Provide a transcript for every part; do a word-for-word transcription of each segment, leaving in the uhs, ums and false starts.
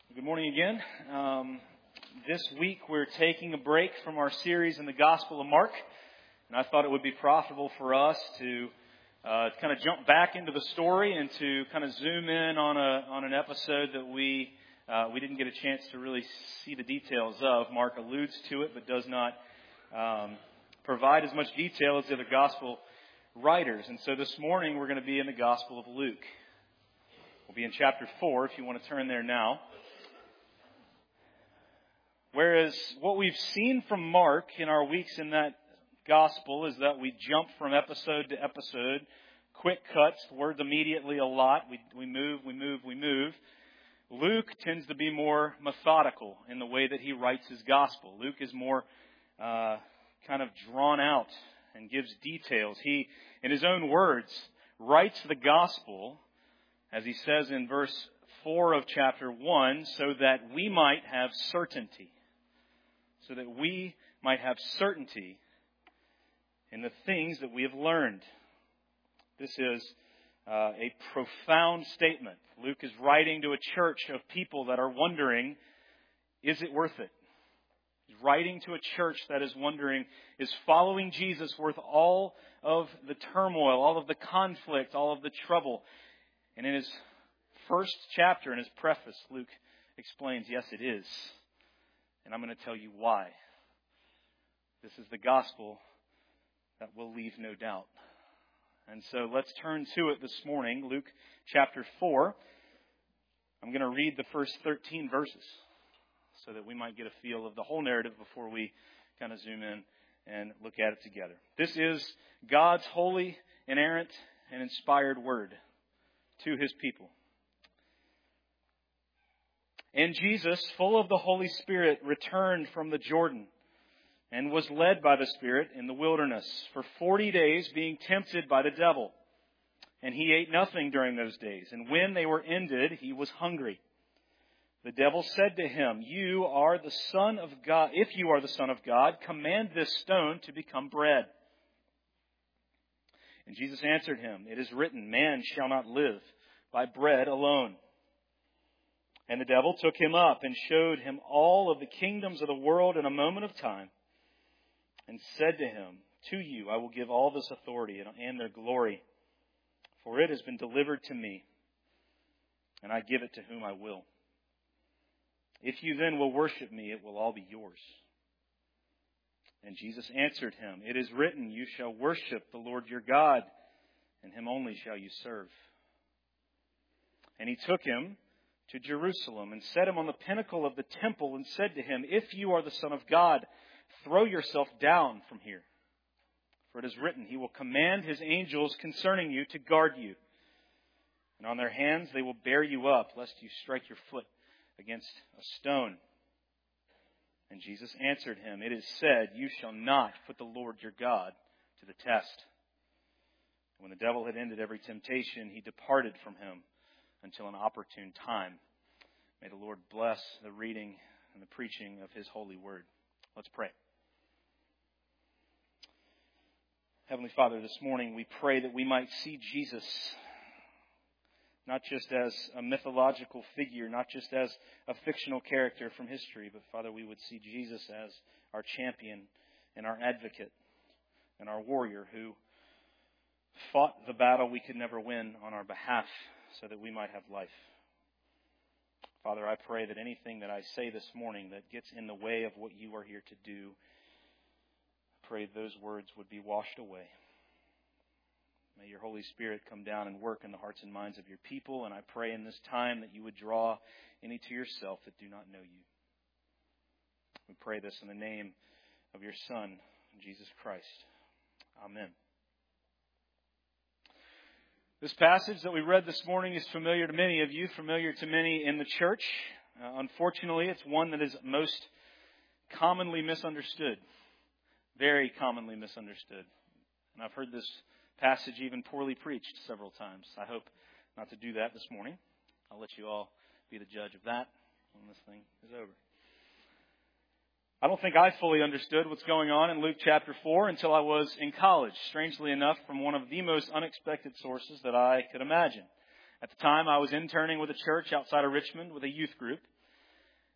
Good morning again. Um, this week we're taking a break from our series in the Gospel of Mark, and I thought it would be profitable for us to uh, kind of jump back into the story and to kind of zoom in on a on an episode that we uh, we didn't get a chance to really see the details of. Mark alludes to it, but does not um, provide as much detail as the other Gospel writers. And so this morning we're going to be in the Gospel of Luke. We'll be in chapter four if you want to turn there now. Whereas what we've seen from Mark in our weeks in that gospel is that we jump from episode to episode, quick cuts, words immediately a lot. We we move, we move, we move. Luke tends to be more methodical in the way that he writes his gospel. Luke is more uh, kind of drawn out and gives details. He, in his own words, writes the gospel, as he says in verse four of chapter one, so that we might have certainty. So that we might have certainty in the things that we have learned. This is uh, a profound statement. Luke is writing to a church of people that are wondering, is it worth it? He's writing to a church that is wondering, is following Jesus worth all of the turmoil, all of the conflict, all of the trouble? And in his first chapter, in his preface, Luke explains, yes, it is. And I'm going to tell you why. This is the gospel that will leave no doubt. And so let's turn to it this morning. Luke chapter four. I'm going to read the first thirteen verses so that we might get a feel of the whole narrative before we kind of zoom in and look at it together. This is God's holy, inerrant, and inspired word to His people. And Jesus, full of the Holy Spirit, returned from the Jordan and was led by the Spirit in the wilderness for forty days, being tempted by the devil. And he ate nothing during those days. And when they were ended, he was hungry. The devil said to him, "You are the Son of God. If you are the Son of God, command this stone to become bread." And Jesus answered him, "It is written, man shall not live by bread alone." And the devil took him up and showed him all of the kingdoms of the world in a moment of time, and said to him, "To you I will give all this authority and their glory, for it has been delivered to me, and I give it to whom I will. If you then will worship me, it will all be yours." And Jesus answered him, "It is written, you shall worship the Lord your God, and him only shall you serve." And he took him to Jerusalem and set him on the pinnacle of the temple and said to him, "If you are the Son of God, throw yourself down from here. For it is written, he will command his angels concerning you to guard you. And on their hands they will bear you up, lest you strike your foot against a stone." And Jesus answered him, "It is said, you shall not put the Lord your God to the test." When the devil had ended every temptation, he departed from him until an opportune time. May the Lord bless the reading and the preaching of His holy word. Let's pray. Heavenly Father, this morning we pray that we might see Jesus not just as a mythological figure, not just as a fictional character from history, but Father, we would see Jesus as our champion and our advocate and our warrior who fought the battle we could never win on our behalf, so that we might have life. Father, I pray that anything that I say this morning that gets in the way of what you are here to do, I pray those words would be washed away. May your Holy Spirit come down and work in the hearts and minds of your people, and I pray in this time that you would draw any to yourself that do not know you. We pray this in the name of your Son, Jesus Christ. Amen. This passage that we read this morning is familiar to many of you, familiar to many in the church. Uh, unfortunately, it's one that is most commonly misunderstood. Very commonly misunderstood. And I've heard this passage even poorly preached several times. I hope not to do that this morning. I'll let you all be the judge of that when this thing is over. I don't think I fully understood what's going on in Luke chapter four until I was in college, strangely enough, from one of the most unexpected sources that I could imagine. At the time, I was interning with a church outside of Richmond with a youth group.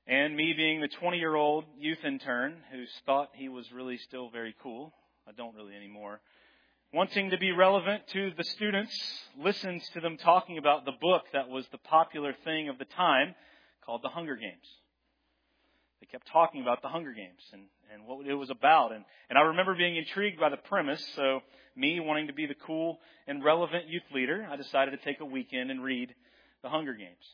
And me being the twenty-year-old youth intern who thought he was really still very cool, I don't really anymore, wanting to be relevant to the students, listens to them talking about the book that was the popular thing of the time called The Hunger Games. They kept talking about the Hunger Games and, and what it was about. And, and I remember being intrigued by the premise, so me wanting to be the cool and relevant youth leader, I decided to take a weekend and read The Hunger Games.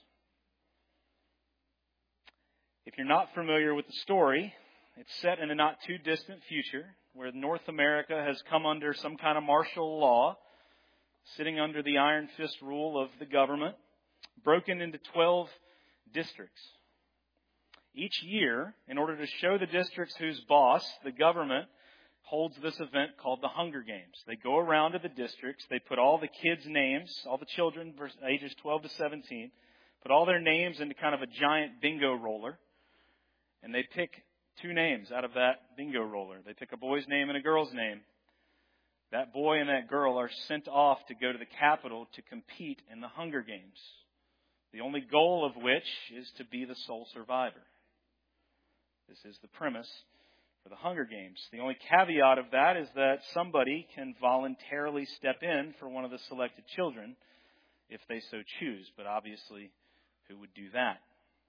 If you're not familiar with the story, it's set in a not too distant future where North America has come under some kind of martial law, sitting under the iron fist rule of the government, broken into twelve districts. Each year, in order to show the districts who's boss, the government holds this event called the Hunger Games. They go around to the districts, they put all the kids' names, all the children ages twelve to seventeen, put all their names into kind of a giant bingo roller. And they pick two names out of that bingo roller. They pick a boy's name and a girl's name. That boy and that girl are sent off to go to the capital to compete in the Hunger Games. The only goal of which is to be the sole survivor. This is the premise for the Hunger Games. The only caveat of that is that somebody can voluntarily step in for one of the selected children if they so choose. But obviously, who would do that?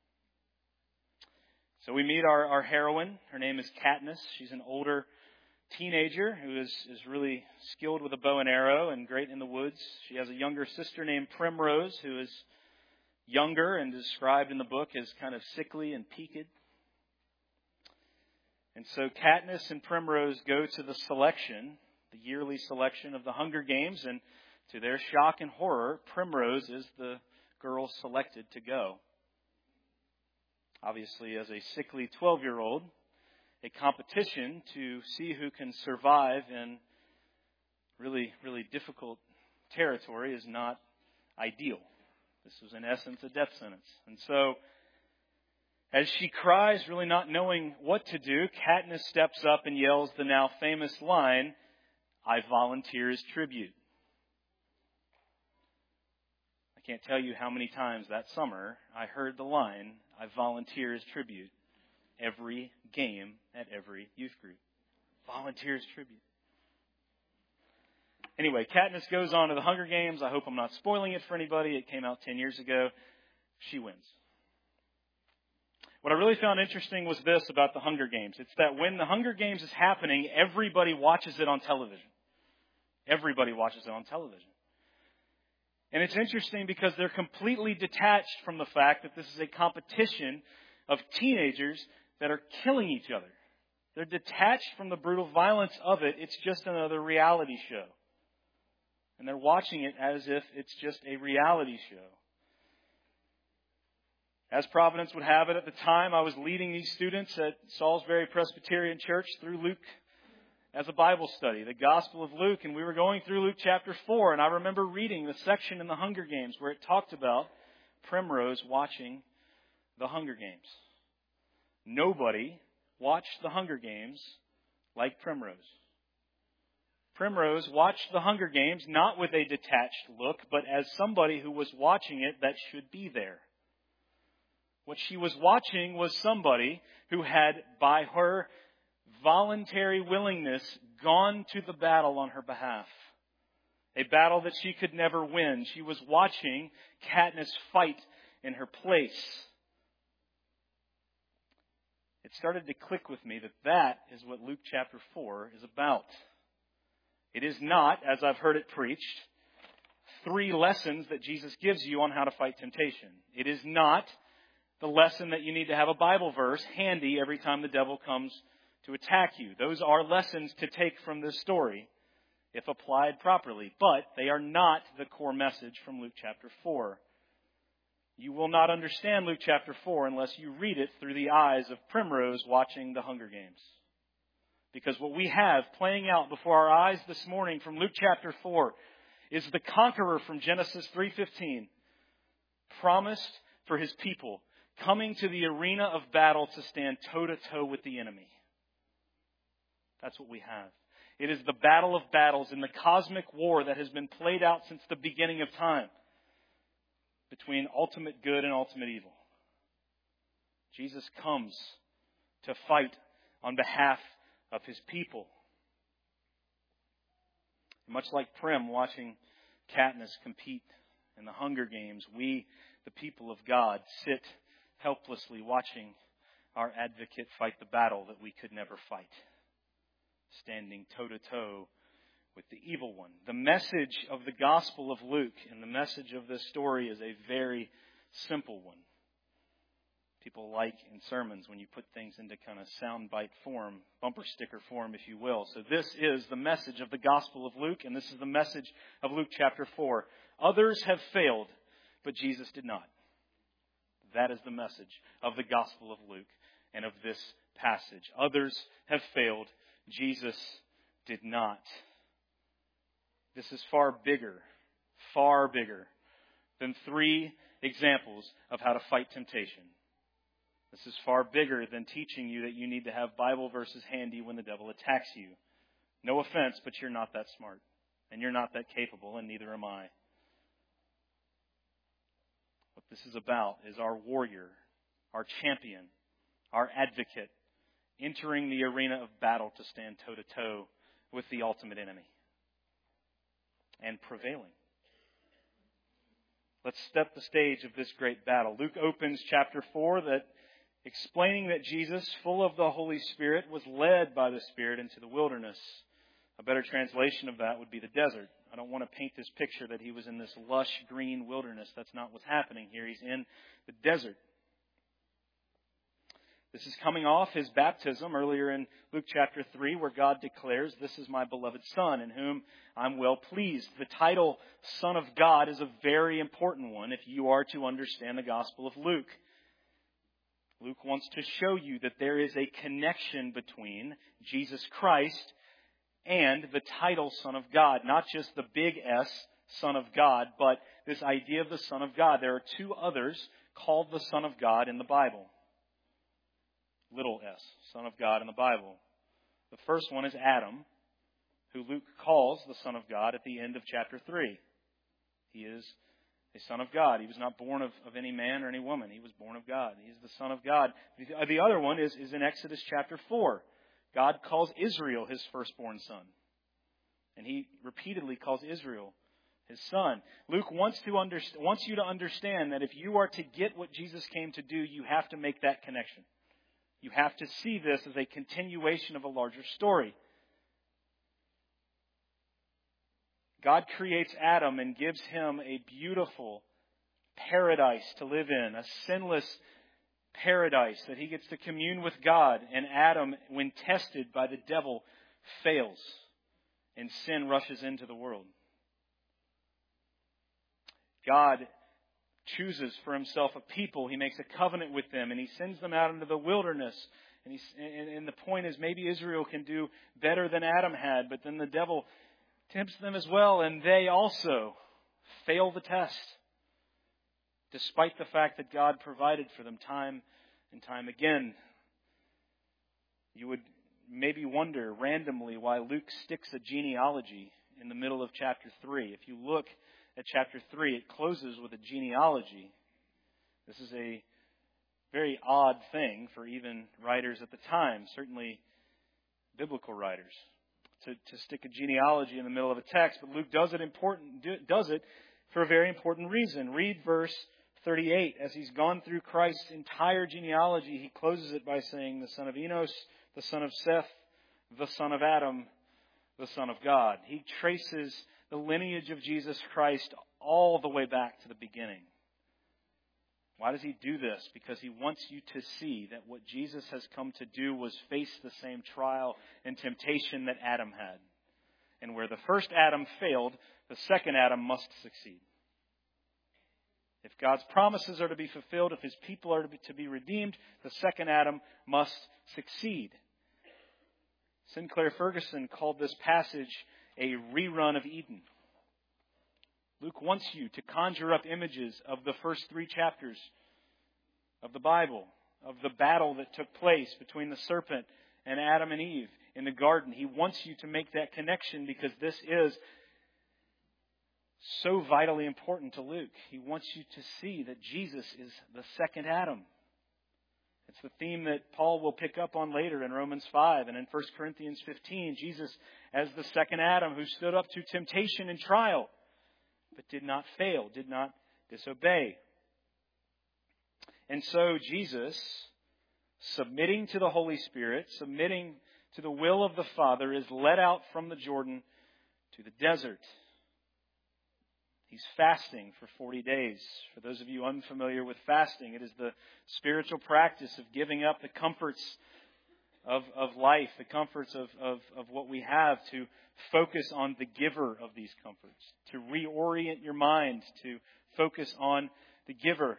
So we meet our, our heroine. Her name is Katniss. She's an older teenager who is, is really skilled with a bow and arrow and great in the woods. She has a younger sister named Primrose who is younger and described in the book as kind of sickly and peaked. And so Katniss and Primrose go to the selection, the yearly selection of the Hunger Games, and to their shock and horror, Primrose is the girl selected to go. Obviously, as a sickly twelve-year-old, a competition to see who can survive in really, really difficult territory is not ideal. This was, in essence, a death sentence. And so, as she cries, really not knowing what to do, Katniss steps up and yells the now famous line, "I volunteer as tribute." I can't tell you how many times that summer I heard the line, "I volunteer as tribute," every game at every youth group. Volunteer as tribute. Anyway, Katniss goes on to the Hunger Games. I hope I'm not spoiling it for anybody. It came out ten years ago. She wins. What I really found interesting was this about the Hunger Games. It's that when the Hunger Games is happening, everybody watches it on television. Everybody watches it on television. And it's interesting because they're completely detached from the fact that this is a competition of teenagers that are killing each other. They're detached from the brutal violence of it. It's just another reality show. And they're watching it as if it's just a reality show. As Providence would have it at the time, I was leading these students at Salisbury Presbyterian Church through Luke as a Bible study, the Gospel of Luke, and we were going through Luke chapter four, and I remember reading the section in the Hunger Games where it talked about Primrose watching the Hunger Games. Nobody watched the Hunger Games like Primrose. Primrose watched the Hunger Games not with a detached look, but as somebody who was watching it that should be there. What she was watching was somebody who had, by her voluntary willingness, gone to the battle on her behalf. A battle that she could never win. She was watching Katniss fight in her place. It started to click with me that that is what Luke chapter four is about. It is not, as I've heard it preached, three lessons that Jesus gives you on how to fight temptation. It is not the lesson that you need to have a Bible verse handy every time the devil comes to attack you. Those are lessons to take from this story if applied properly, but they are not the core message from Luke chapter four. You will not understand Luke chapter four unless you read it through the eyes of Primrose watching the Hunger Games. Because what we have playing out before our eyes this morning from Luke chapter four is the conqueror from Genesis three fifteen, promised for his people, coming to the arena of battle to stand toe-to-toe with the enemy. That's what we have. It is the battle of battles in the cosmic war that has been played out since the beginning of time between ultimate good and ultimate evil. Jesus comes to fight on behalf of His people. Much like Prim watching Katniss compete in the Hunger Games, we, the people of God, sit helplessly watching our advocate fight the battle that we could never fight, standing toe-to-toe with the evil one. The message of the Gospel of Luke and the message of this story is a very simple one. People like in sermons when you put things into kind of soundbite form, bumper sticker form, if you will. So this is the message of the Gospel of Luke, and this is the message of Luke chapter four. Others have failed, but Jesus did not. That is the message of the Gospel of Luke and of this passage. Others have failed, Jesus did not. This is far bigger, far bigger than three examples of how to fight temptation. This is far bigger than teaching you that you need to have Bible verses handy when the devil attacks you. No offense, but you're not that smart. And you're not that capable, and neither am I. What this is about is our warrior, our champion, our advocate, entering the arena of battle to stand toe-to-toe with the ultimate enemy. And prevailing. Let's step the stage of this great battle. Luke opens chapter four that explaining that Jesus, full of the Holy Spirit, was led by the Spirit into the wilderness. A better translation of that would be the desert. I don't want to paint this picture that he was in this lush green wilderness. That's not what's happening here. He's in the desert. This is coming off his baptism earlier in Luke chapter three, where God declares, "This is my beloved Son, in whom I'm well pleased." The title Son of God is a very important one if you are to understand the Gospel of Luke. Luke wants to show you that there is a connection between Jesus Christ and the title Son of God. Not just the big S, Son of God, but this idea of the Son of God. There are two others called the Son of God in the Bible. Little s, Son of God in the Bible. The first one is Adam, who Luke calls the Son of God at the end of chapter three. He is a Son of God. He was not born of, of any man or any woman. He was born of God. He is the Son of God. The, the other one is, is in Exodus chapter four. God calls Israel His firstborn son. And He repeatedly calls Israel His son. Luke wants to underst- wants you to understand that if you are to get what Jesus came to do, you have to make that connection. You have to see this as a continuation of a larger story. God creates Adam and gives him a beautiful paradise to live in, a sinless paradise that he gets to commune with God. And Adam, when tested by the devil, fails, and sin rushes into the world. God chooses for Himself a people. He makes a covenant with them, and He sends them out into the wilderness. And, he's, and, and the point is, maybe Israel can do better than Adam had, but then the devil tempts them as well, and they also fail the test, despite the fact that God provided for them time and time again. You would maybe wonder randomly why Luke sticks a genealogy in the middle of chapter three. If you look at chapter three, it closes with a genealogy. This is a very odd thing for even writers at the time, certainly biblical writers, to, to stick a genealogy in the middle of a text. But Luke does it important does it for a very important reason. Read verse thirty-eight. As he's gone through Christ's entire genealogy, he closes it by saying, the son of Enos, the son of Seth, the son of Adam, the Son of God. He traces the lineage of Jesus Christ all the way back to the beginning. Why does he do this? Because he wants you to see that what Jesus has come to do was face the same trial and temptation that Adam had. And where the first Adam failed, the second Adam must succeed. If God's promises are to be fulfilled, if His people are to be, to be redeemed, the second Adam must succeed. Sinclair Ferguson called this passage a rerun of Eden. Luke wants you to conjure up images of the first three chapters of the Bible, of the battle that took place between the serpent and Adam and Eve in the garden. He wants you to make that connection because this is so vitally important to Luke. He wants you to see that Jesus is the second Adam. It's the theme that Paul will pick up on later in Romans five and in First Corinthians fifteen. Jesus as the second Adam who stood up to temptation and trial, but did not fail, did not disobey. And so Jesus, submitting to the Holy Spirit, submitting to the will of the Father, is led out from the Jordan to the desert. He's fasting for forty days. For those of you unfamiliar with fasting, it is the spiritual practice of giving up the comforts of, of life, the comforts of, of, of what we have, to focus on the giver of these comforts, to reorient your mind, to focus on the giver.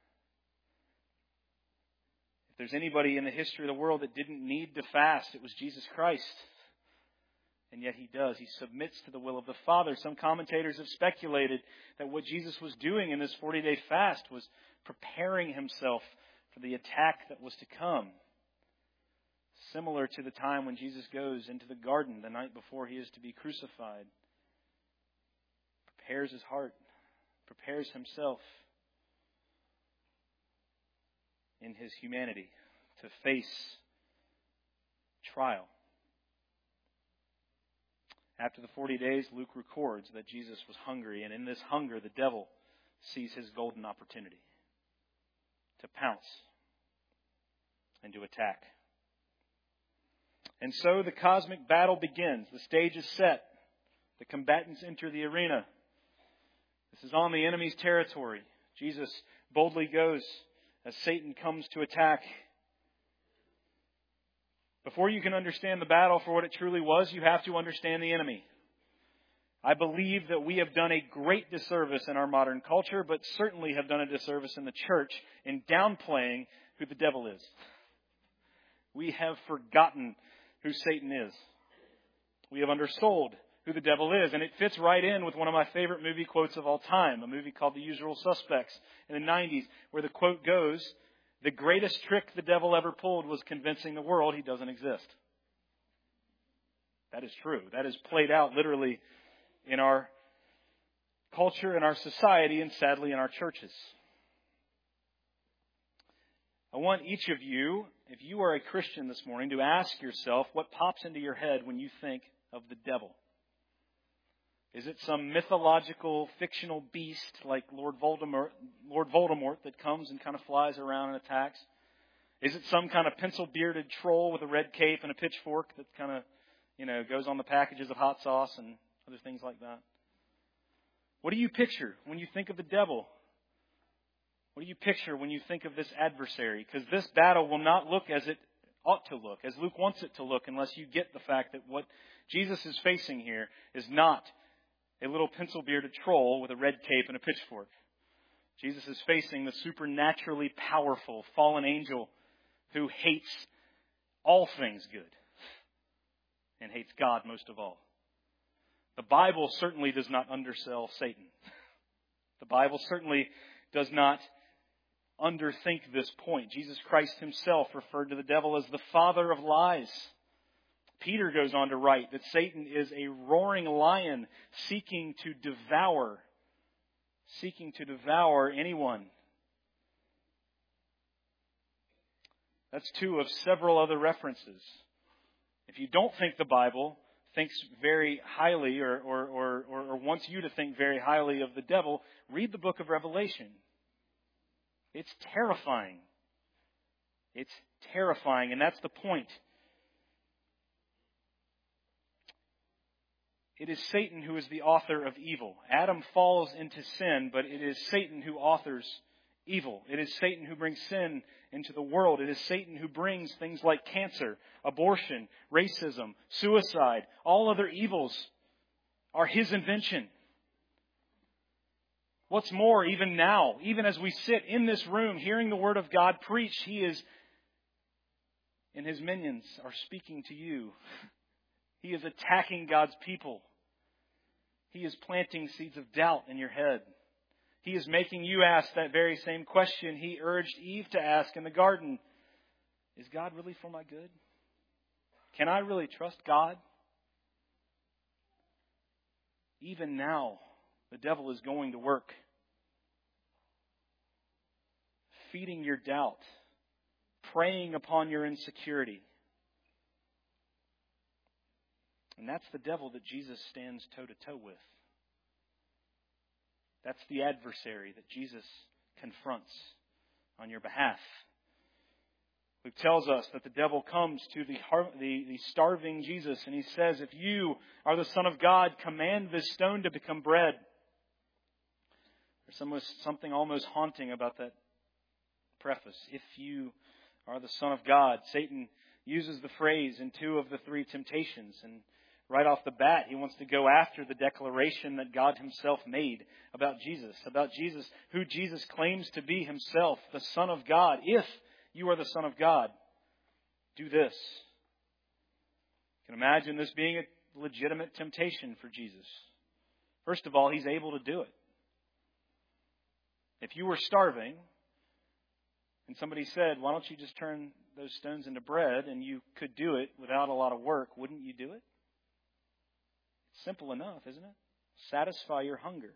If there's anybody in the history of the world that didn't need to fast, it was Jesus Christ. And yet He does. He submits to the will of the Father. Some commentators have speculated that what Jesus was doing in this forty-day fast was preparing Himself for the attack that was to come. Similar to the time when Jesus goes into the garden the night before He is to be crucified. Prepares His heart. Prepares Himself in His humanity to face trial. After the forty days, Luke records that Jesus was hungry, and in this hunger, the devil sees his golden opportunity to pounce and to attack. And so the cosmic battle begins. The stage is set. The combatants enter the arena. This is on the enemy's territory. Jesus boldly goes as Satan comes to attack. Before you can understand the battle for what it truly was, you have to understand the enemy. I believe that we have done a great disservice in our modern culture, but certainly have done a disservice in the church in downplaying who the devil is. We have forgotten who Satan is. We have undersold who the devil is, and it fits right in with one of my favorite movie quotes of all time, a movie called The Usual Suspects in the nineties, where the quote goes, "The greatest trick the devil ever pulled was convincing the world he doesn't exist." That is true. That is played out literally in our culture, in our society, and sadly in our churches. I want each of you, if you are a Christian this morning, to ask yourself what pops into your head when you think of the devil. Is it some mythological, fictional beast like Lord Voldemort, Lord Voldemort that comes and kind of flies around and attacks? Is it some kind of pencil-bearded troll with a red cape and a pitchfork that kind of, you know, goes on the packages of hot sauce and other things like that? What do you picture when you think of the devil? What do you picture when you think of this adversary? Because this battle will not look as it ought to look, as Luke wants it to look, unless you get the fact that what Jesus is facing here is not a little pencil-bearded troll with a red cape and a pitchfork. Jesus is facing the supernaturally powerful fallen angel who hates all things good and hates God most of all. The Bible certainly does not undersell Satan. The Bible certainly does not underthink this point. Jesus Christ Himself referred to the devil as the father of lies. Peter goes on to write that Satan is a roaring lion seeking to devour, seeking to devour anyone. That's two of several other references. If you don't think the Bible thinks very highly or, or, or, or wants you to think very highly of the devil, read the book of Revelation. It's terrifying. It's terrifying, and that's the point. It is Satan who is the author of evil. Adam falls into sin, but it is Satan who authors evil. It is Satan who brings sin into the world. It is Satan who brings things like cancer, abortion, racism, suicide. All other evils are his invention. What's more, even now, even as we sit in this room hearing the Word of God preached, he is, and his minions are speaking to you. He is attacking God's people. He is planting seeds of doubt in your head. He is making you ask that very same question he urged Eve to ask in the garden. Is God really for my good? Can I really trust God? Even now, the devil is going to work, feeding your doubt, preying upon your insecurity. And that's the devil that Jesus stands toe-to-toe with. That's the adversary that Jesus confronts on your behalf. Luke tells us that the devil comes to the, the, the starving Jesus and he says, if you are the Son of God, command this stone to become bread. There's some, something almost haunting about that preface. If you are the Son of God. Satan uses the phrase in two of the three temptations, and right off the bat, he wants to go after the declaration that God himself made about Jesus, about Jesus, who Jesus claims to be himself, the Son of God. If you are the Son of God, do this. You can imagine this being a legitimate temptation for Jesus. First of all, he's able to do it. If you were starving and somebody said, why don't you just turn those stones into bread, and you could do it without a lot of work, wouldn't you do it? It's simple enough, isn't it? Satisfy your hunger.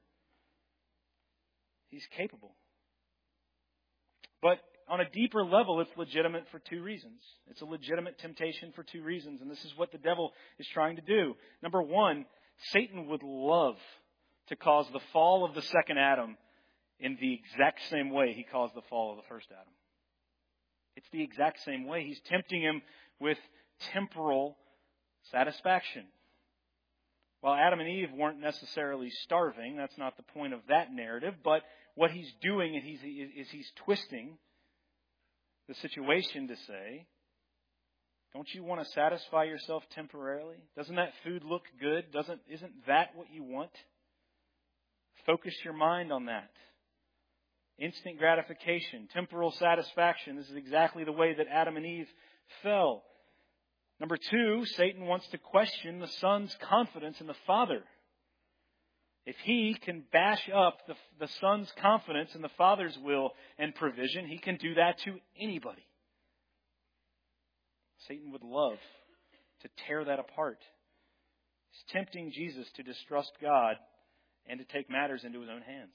He's capable. But on a deeper level, it's legitimate for two reasons. It's a legitimate temptation for two reasons, and this is what the devil is trying to do. Number one, Satan would love to cause the fall of the second Adam in the exact same way he caused the fall of the first Adam. It's the exact same way. He's tempting him with temporal satisfaction. While Adam and Eve weren't necessarily starving, that's not the point of that narrative, but what he's doing is he's, is he's twisting the situation to say, don't you want to satisfy yourself temporarily? Doesn't that food look good? Doesn't, isn't that what you want? Focus your mind on that. Instant gratification, temporal satisfaction. This is exactly the way that Adam and Eve fell. Number two, Satan wants to question the Son's confidence in the Father. If he can bash up the, the Son's confidence in the Father's will and provision, he can do that to anybody. Satan would love to tear that apart. He's tempting Jesus to distrust God and to take matters into his own hands.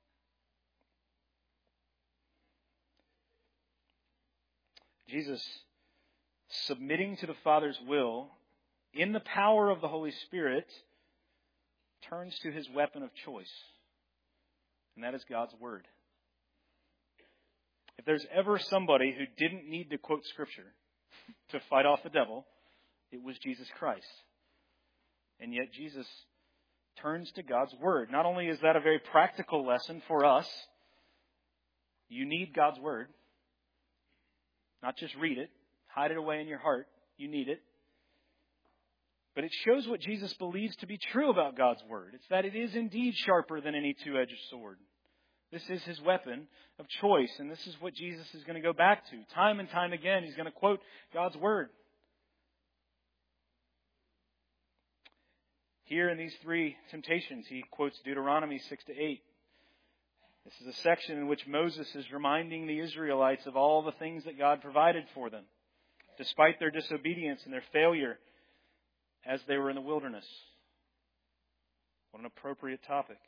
Jesus, submitting to the Father's will in the power of the Holy Spirit, turns to his weapon of choice, and that is God's Word. If there's ever somebody who didn't need to quote Scripture to fight off the devil, it was Jesus Christ. And yet Jesus turns to God's Word. Not only is that a very practical lesson for us, you need God's Word. Not just read it, hide it away in your heart. You need it. But it shows what Jesus believes to be true about God's Word. It's that it is indeed sharper than any two-edged sword. This is his weapon of choice, and this is what Jesus is going to go back to. Time and time again, he's going to quote God's Word. Here in these three temptations, he quotes Deuteronomy six to eight. This is a section in which Moses is reminding the Israelites of all the things that God provided for them, despite their disobedience and their failure as they were in the wilderness. What an appropriate topic.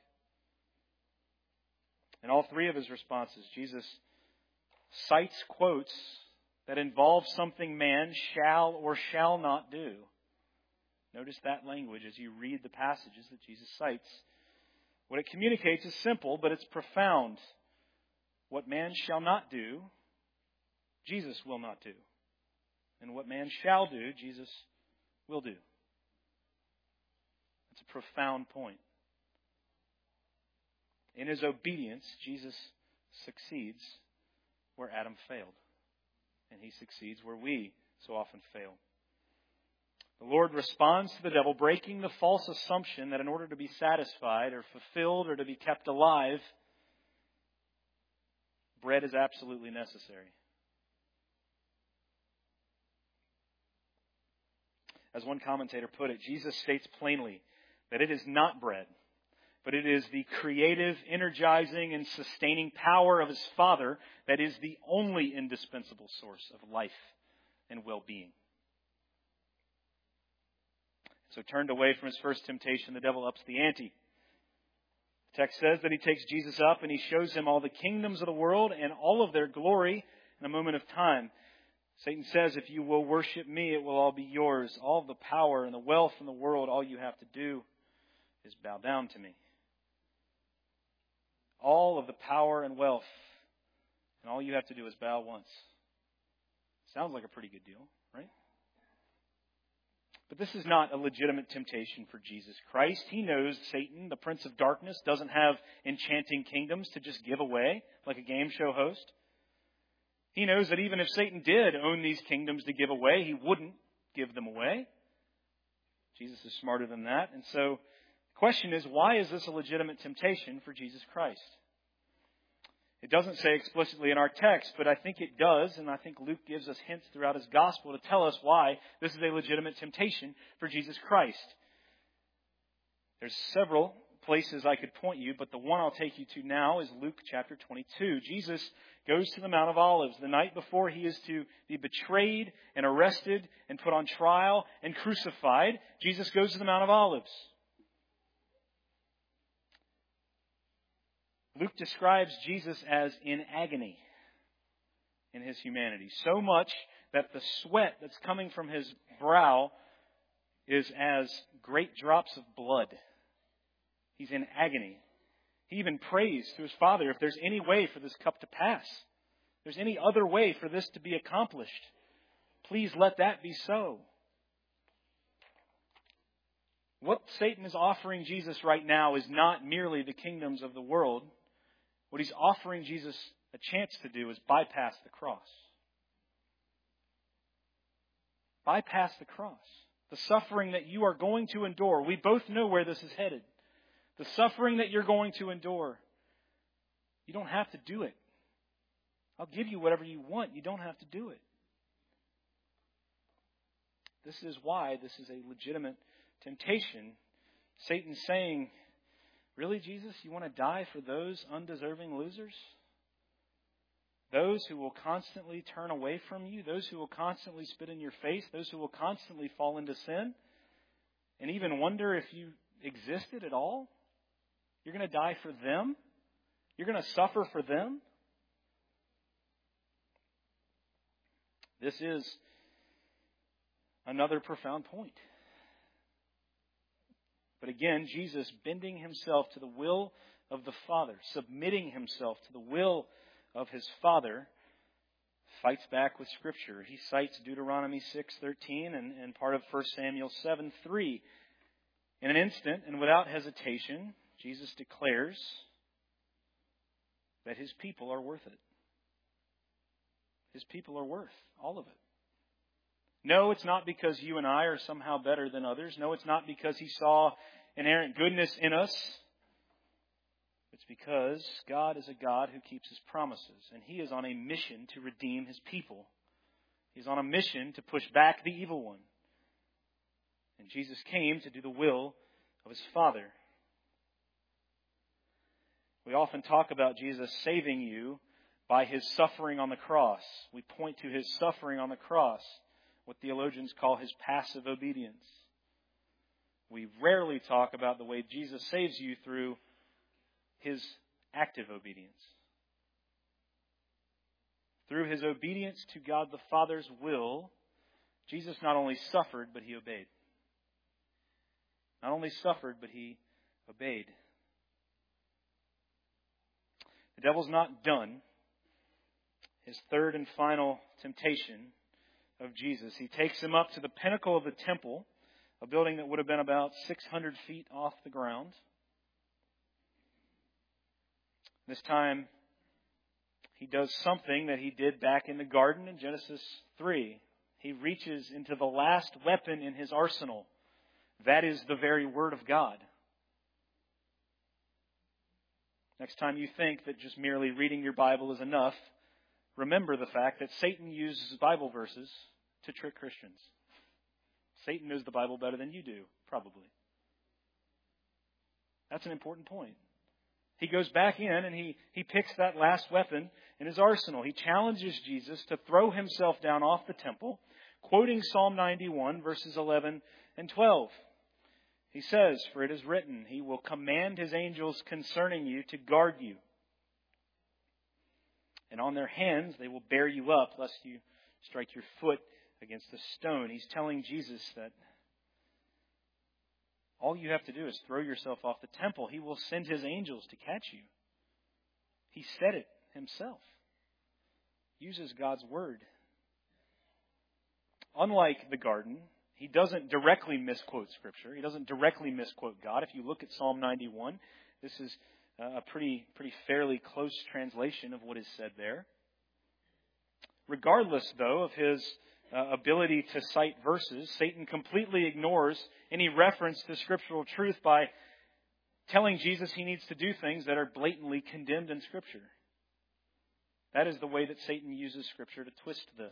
In all three of his responses, Jesus cites quotes that involve something man shall or shall not do. Notice that language as you read the passages that Jesus cites. What it communicates is simple, but it's profound. What man shall not do, Jesus will not do. And what man shall do, Jesus will do. It's a profound point. In his obedience, Jesus succeeds where Adam failed. And he succeeds where we so often fail. The Lord responds to the devil, breaking the false assumption that in order to be satisfied or fulfilled or to be kept alive, bread is absolutely necessary. As one commentator put it, Jesus states plainly that it is not bread, but it is the creative, energizing, and sustaining power of his Father that is the only indispensable source of life and well-being. So turned away from his first temptation, the devil ups the ante. The text says that he takes Jesus up and he shows him all the kingdoms of the world and all of their glory in a moment of time. Satan says, if you will worship me, it will all be yours. All the power and the wealth in the world, all you have to do is bow down to me. All of the power and wealth, and all you have to do is bow once. Sounds like a pretty good deal, right? But this is not a legitimate temptation for Jesus Christ. He knows Satan, the prince of darkness, doesn't have enchanting kingdoms to just give away like a game show host. He knows that even if Satan did own these kingdoms to give away, he wouldn't give them away. Jesus is smarter than that. And so the question is, why is this a legitimate temptation for Jesus Christ? It doesn't say explicitly in our text, but I think it does, and I think Luke gives us hints throughout his gospel to tell us why this is a legitimate temptation for Jesus Christ. There's several places I could point you, but the one I'll take you to now is Luke chapter twenty-two. Jesus goes to the Mount of Olives the night before he is to be betrayed and arrested and put on trial and crucified. Jesus goes to the Mount of Olives. Luke describes Jesus as in agony in his humanity. So much that the sweat that's coming from his brow is as great drops of blood. He's in agony. He even prays to his Father, if there's any way for this cup to pass, if there's any other way for this to be accomplished, please let that be so. What Satan is offering Jesus right now is not merely the kingdoms of the world. What he's offering Jesus a chance to do is bypass the cross. Bypass the cross. The suffering that you are going to endure. We both know where this is headed. The suffering that you're going to endure. You don't have to do it. I'll give you whatever you want. You don't have to do it. This is why this is a legitimate temptation. Satan's saying, really, Jesus, you want to die for those undeserving losers? Those who will constantly turn away from you? Those who will constantly spit in your face? Those who will constantly fall into sin? And even wonder if you existed at all? You're going to die for them? You're going to suffer for them? This is another profound point. But again, Jesus bending himself to the will of the Father, submitting himself to the will of his Father, fights back with Scripture. He cites Deuteronomy six thirteen and, and part of First Samuel seven three. In an instant and without hesitation, Jesus declares that his people are worth it. His people are worth all of it. No, it's not because you and I are somehow better than others. No, it's not because he saw inherent goodness in us. It's because God is a God who keeps his promises. And he is on a mission to redeem his people. He's on a mission to push back the evil one. And Jesus came to do the will of his Father. We often talk about Jesus saving you by his suffering on the cross. We point to his suffering on the cross, what theologians call his passive obedience. We rarely talk about the way Jesus saves you through his active obedience. Through his obedience to God the Father's will, Jesus not only suffered, but he obeyed. Not only suffered, but he obeyed. The devil's not done. His third and final temptation of Jesus. He takes him up to the pinnacle of the temple, a building that would have been about six hundred feet off the ground. This time, he does something that he did back in the garden in Genesis three. He reaches into the last weapon in his arsenal. That is the very Word of God. Next time you think that just merely reading your Bible is enough, remember the fact that Satan uses Bible verses to trick Christians. Satan knows the Bible better than you do, probably. That's an important point. He goes back in and he, he picks that last weapon in his arsenal. He challenges Jesus to throw himself down off the temple, quoting Psalm ninety-one, verses eleven and twelve. He says, "For it is written, he will command his angels concerning you to guard you. And on their hands they will bear you up, lest you strike your foot against a stone. He's telling Jesus that all you have to do is throw yourself off the temple. He will send His angels to catch you. He said it Himself. Uses God's Word. Unlike the garden, He doesn't directly misquote Scripture. He doesn't directly misquote God. If you look at Psalm ninety-one, this is a pretty, pretty fairly close translation of what is said there. Regardless, though, of His uh, ability to cite verses, Satan completely ignores any reference to scriptural truth by telling Jesus he needs to do things that are blatantly condemned in Scripture. That is the way that Satan uses Scripture to twist this.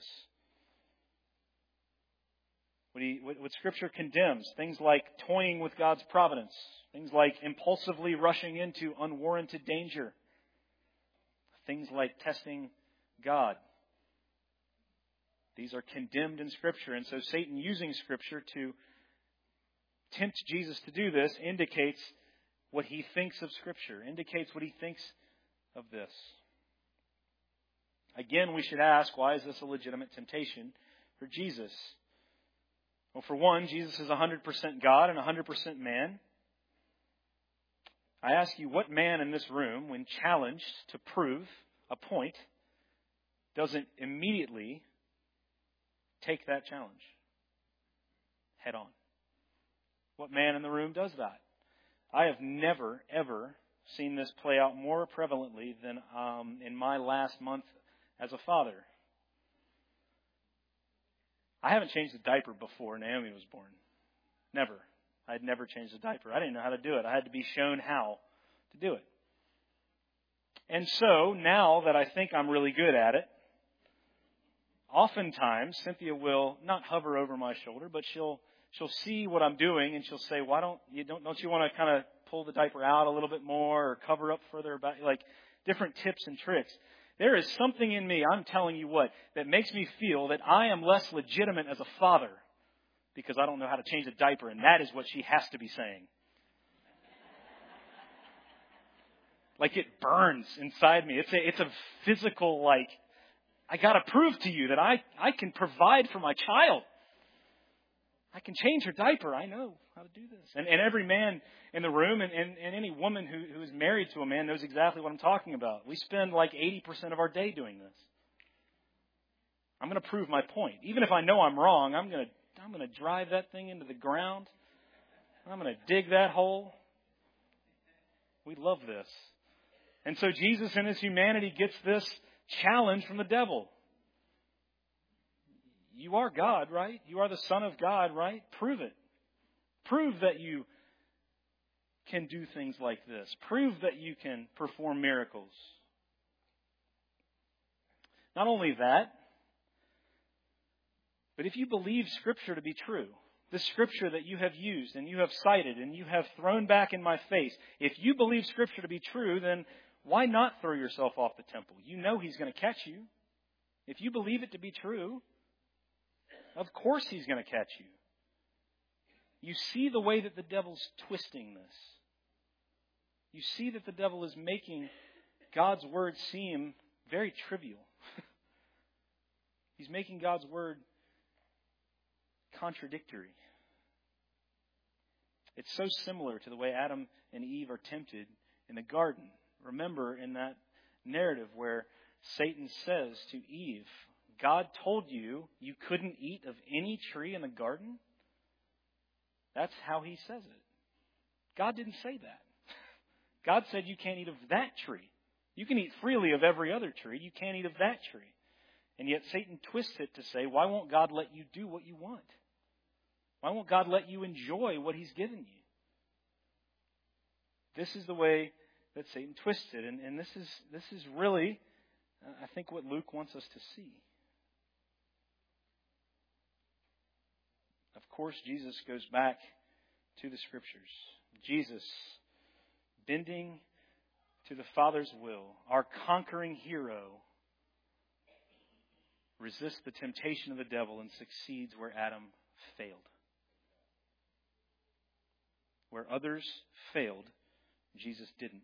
What, he, what, what Scripture condemns, things like toying with God's providence, things like impulsively rushing into unwarranted danger, things like testing God. These are condemned in Scripture. And so Satan using Scripture to tempt Jesus to do this indicates what he thinks of Scripture, indicates what he thinks of this. Again, we should ask, why is this a legitimate temptation for Jesus? Well, for one, Jesus is one hundred percent God and one hundred percent man. I ask you, what man in this room, when challenged to prove a point, doesn't immediately take that challenge head on? What man in the room does that? I have never, ever seen this play out more prevalently than um, in my last month as a father. I haven't changed a diaper before Naomi was born. Never. I had never changed a diaper. I didn't know how to do it. I had to be shown how to do it. And so, now that I think I'm really good at it, oftentimes Cynthia will not hover over my shoulder, but she'll she'll see what I'm doing and she'll say, "Why don't you don't don't you want to kind of pull the diaper out a little bit more or cover up further about," like different tips and tricks. There is something in me, I'm telling you what, that makes me feel that I am less legitimate as a father because I don't know how to change a diaper, and that is what she has to be saying. Like it burns inside me. It's a, it's a physical, like, I got to prove to you that I, I can provide for my child. I can change her diaper. I know how to do this. And, and every man in the room and, and, and any woman who, who is married to a man knows exactly what I'm talking about. We spend like eighty percent of our day doing this. I'm going to prove my point. Even if I know I'm wrong, I'm going to I'm going to drive that thing into the ground. I'm going to dig that hole. We love this. And so Jesus in His humanity gets this challenge from the devil. You are God, right? You are the Son of God, right? Prove it. Prove that you can do things like this. Prove that you can perform miracles. Not only that, but if you believe Scripture to be true, the Scripture that you have used and you have cited and you have thrown back in my face, if you believe Scripture to be true, then why not throw yourself off the temple? You know He's going to catch you. If you believe it to be true, of course He's going to catch you. You see the way that the devil's twisting this. You see that the devil is making God's Word seem very trivial. He's making God's Word contradictory. It's so similar to the way Adam and Eve are tempted in the garden. Remember in that narrative where Satan says to Eve, God told you you couldn't eat of any tree in the garden? That's how he says it. God didn't say that. God said you can't eat of that tree. You can eat freely of every other tree. You can't eat of that tree. And yet Satan twists it to say, why won't God let you do what you want? Why won't God let you enjoy what He's given you? This is the way that Satan twists it. And, and this is this is really, uh, I think, what Luke wants us to see. Of course, Jesus goes back to the Scriptures. Jesus, bending to the Father's will, our conquering hero, resists the temptation of the devil and succeeds where Adam failed. Where others failed, Jesus didn't.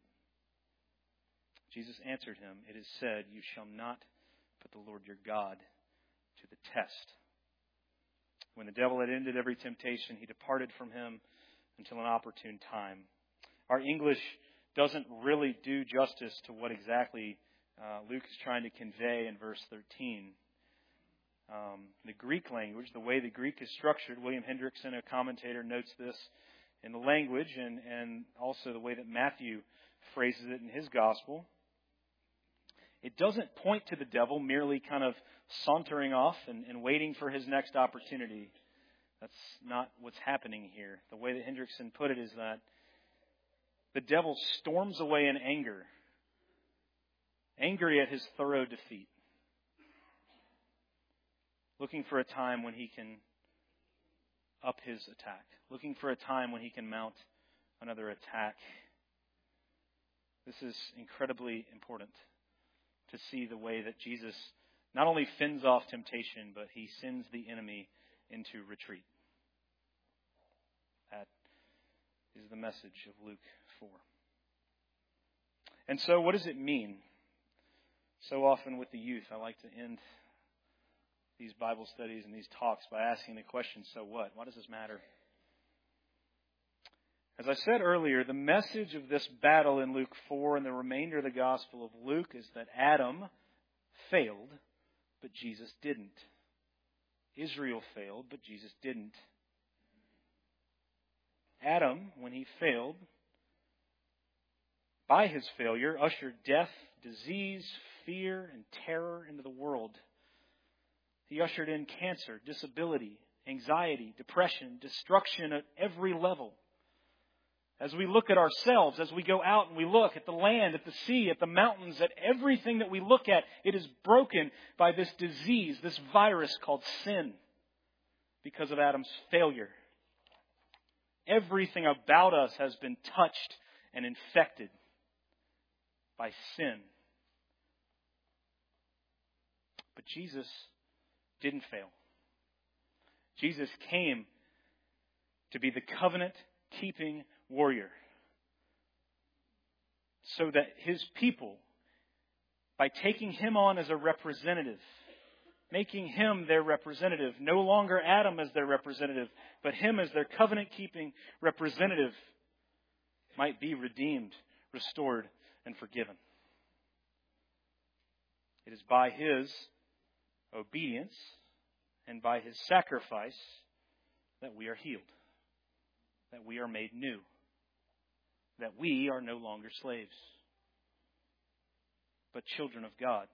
Jesus answered him, "It is said, you shall not put the Lord your God to the test. When the devil had ended every temptation, he departed from him until an opportune time. Our English doesn't really do justice to what exactly uh, Luke is trying to convey in verse thirteen. Um, the Greek language, the way the Greek is structured, William Hendrickson, a commentator, notes this in the language and, and also the way that Matthew phrases it in his gospel. It doesn't point to the devil merely kind of sauntering off and, and waiting for his next opportunity. That's not what's happening here. The way that Hendrickson put it is that the devil storms away in anger, angry at his thorough defeat, looking for a time when he can up his attack, looking for a time when he can mount another attack. This is incredibly important to see the way that Jesus not only fends off temptation, but he sends the enemy into retreat. That is the message of Luke four. And so what does it mean? So often with the youth, I like to end these Bible studies and these talks by asking the question, so what? Why does this matter? As I said earlier, the message of this battle in Luke four and the remainder of the Gospel of Luke is that Adam failed, but Jesus didn't. Israel failed, but Jesus didn't. Adam, when he failed, by his failure, ushered death, disease, fear, and terror into the world. He ushered in cancer, disability, anxiety, depression, destruction at every level. As we look at ourselves, as we go out and we look at the land, at the sea, at the mountains, at everything that we look at, it is broken by this disease, this virus called sin, because of Adam's failure. Everything about us has been touched and infected by sin. But Jesus didn't fail. Jesus came to be the covenant-keeping warrior, so that his people, by taking him on as a representative, making him their representative, no longer Adam as their representative, but him as their covenant-keeping representative, might be redeemed, restored, and forgiven. It is by his obedience and by his sacrifice that we are healed, that we are made new, that we are no longer slaves, but children of God.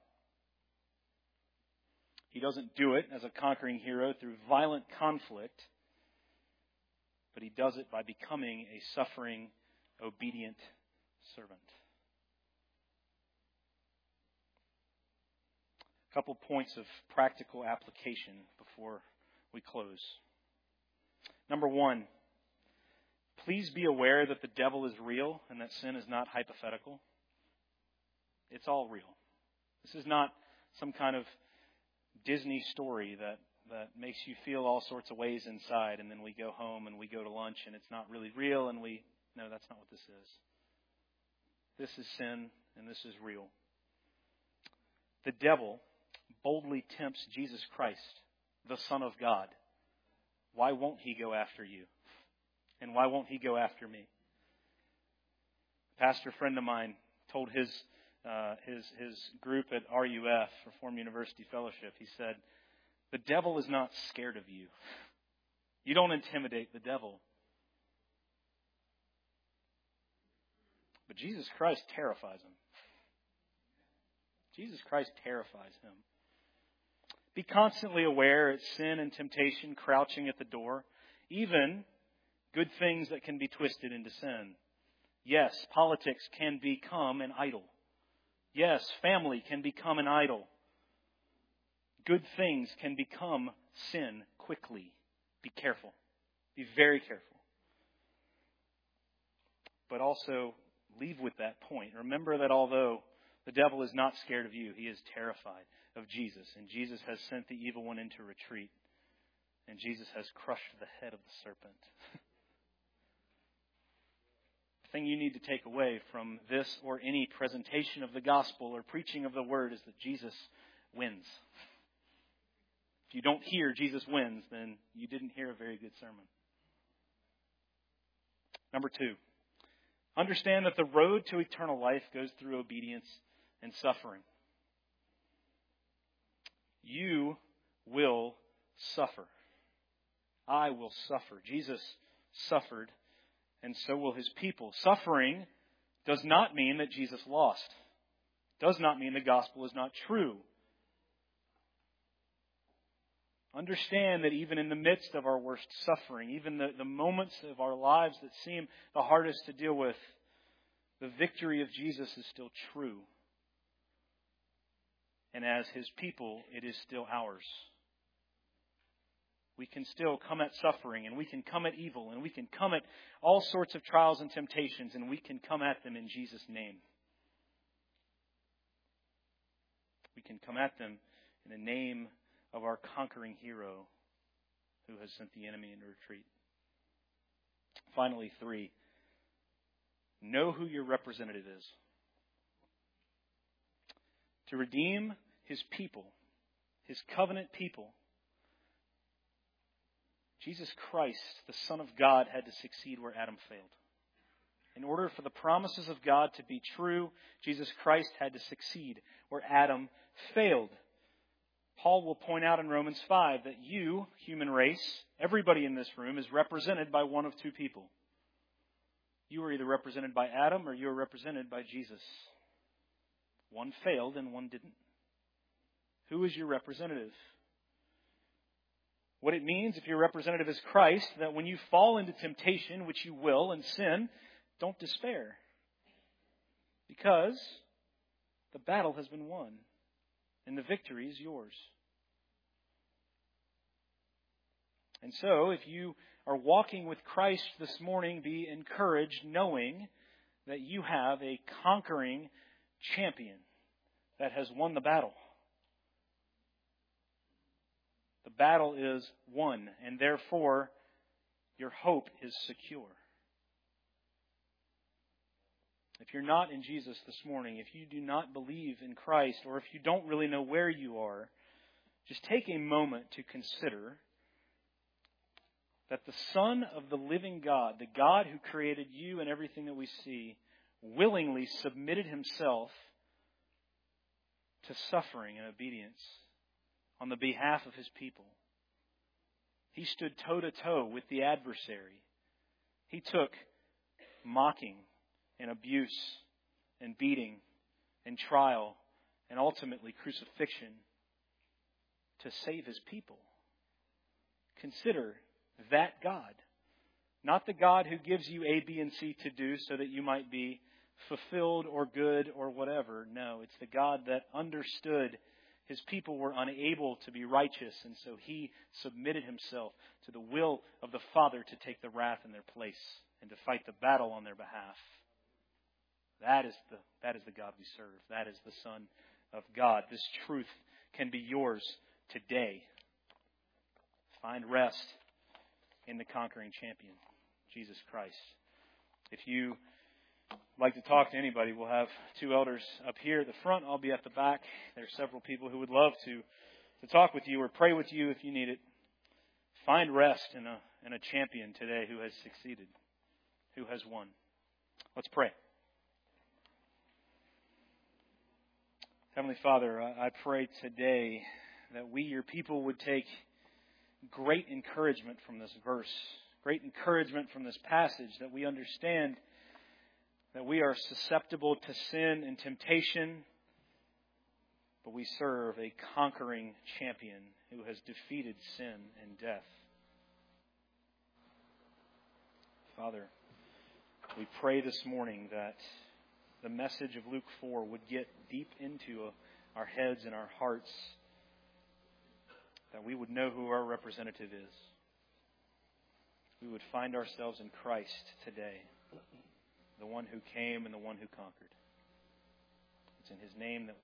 He doesn't do it as a conquering hero through violent conflict, but he does it by becoming a suffering, obedient servant. A couple points of practical application before we close. Number one, please be aware that the devil is real and that sin is not hypothetical. It's all real. This is not some kind of Disney story that, that makes you feel all sorts of ways inside, and then we go home and we go to lunch and it's not really real, and we... No, that's not what this is. This is sin and this is real. The devil boldly tempts Jesus Christ, the Son of God. Why won't he go after you? And why won't he go after me? A pastor friend of mine told his uh, his his group at R U F, Reformed University Fellowship, he said, the devil is not scared of you. You don't intimidate the devil. But Jesus Christ terrifies him. Jesus Christ terrifies him. Be constantly aware at sin and temptation crouching at the door. Even good things that can be twisted into sin. Yes, politics can become an idol. Yes, family can become an idol. Good things can become sin quickly. Be careful. Be very careful. But also leave with that point. Remember that although the devil is not scared of you, he is terrified of Jesus. And Jesus has sent the evil one into retreat. And Jesus has crushed the head of the serpent. The thing you need to take away from this or any presentation of the gospel or preaching of the word is that Jesus wins. If you don't hear Jesus wins, then you didn't hear a very good sermon. Number two, understand that the road to eternal life goes through obedience and suffering. You will suffer. I will suffer. Jesus suffered, and so will his people. Suffering does not mean that Jesus lost. Does not mean the gospel is not true. Understand that even in the midst of our worst suffering, even the, the moments of our lives that seem the hardest to deal with, the victory of Jesus is still true. And as his people, it is still ours. We can still come at suffering, and we can come at evil, and we can come at all sorts of trials and temptations, and we can come at them in Jesus' name. We can come at them in the name of our conquering hero who has sent the enemy into retreat. Finally, three, know who your representative is. To redeem his people, his covenant people, Jesus Christ, the Son of God, had to succeed where Adam failed. In order for the promises of God to be true, Jesus Christ had to succeed where Adam failed. Paul will point out in Romans five that you, human race, everybody in this room, is represented by one of two people. You are either represented by Adam or you are represented by Jesus. One failed and one didn't. Who is your representative? What it means, if your representative is Christ, that when you fall into temptation, which you will, and sin, don't despair. Because the battle has been won, and the victory is yours. And so, if you are walking with Christ this morning, be encouraged knowing that you have a conquering champion that has won the battle. The battle is won, and therefore your hope is secure. If you're not in Jesus this morning, if you do not believe in Christ, or if you don't really know where you are, just take a moment to consider that the Son of the living God, the God who created you and everything that we see, willingly submitted himself to suffering and obedience on the behalf of his people. He stood toe-to-toe with the adversary. He took mocking and abuse and beating and trial and ultimately crucifixion to save his people. Consider that God. Not the God who gives you A, B, and C to do so that you might be fulfilled or good or whatever. No, it's the God that understood his people were unable to be righteous, and so he submitted himself to the will of the Father to take the wrath in their place and to fight the battle on their behalf. That is the, that is the God we serve. That is the Son of God. This truth can be yours today. Find rest in the conquering champion, Jesus Christ. If you like to talk to anybody, we'll have two elders up here at the front. I'll be at the back. There are several people who would love to, to talk with you or pray with you if you need it. Find rest in a, in a champion today who has succeeded, who has won. Let's pray. Heavenly Father, I pray today that we, your people, would take great encouragement from this verse, great encouragement from this passage, that we understand that we are susceptible to sin and temptation, but we serve a conquering champion who has defeated sin and death. Father, we pray this morning that the message of Luke four would get deep into our heads and our hearts, that we would know who our representative is. We would find ourselves in Christ today, the one who came and the one who conquered. It's in his name that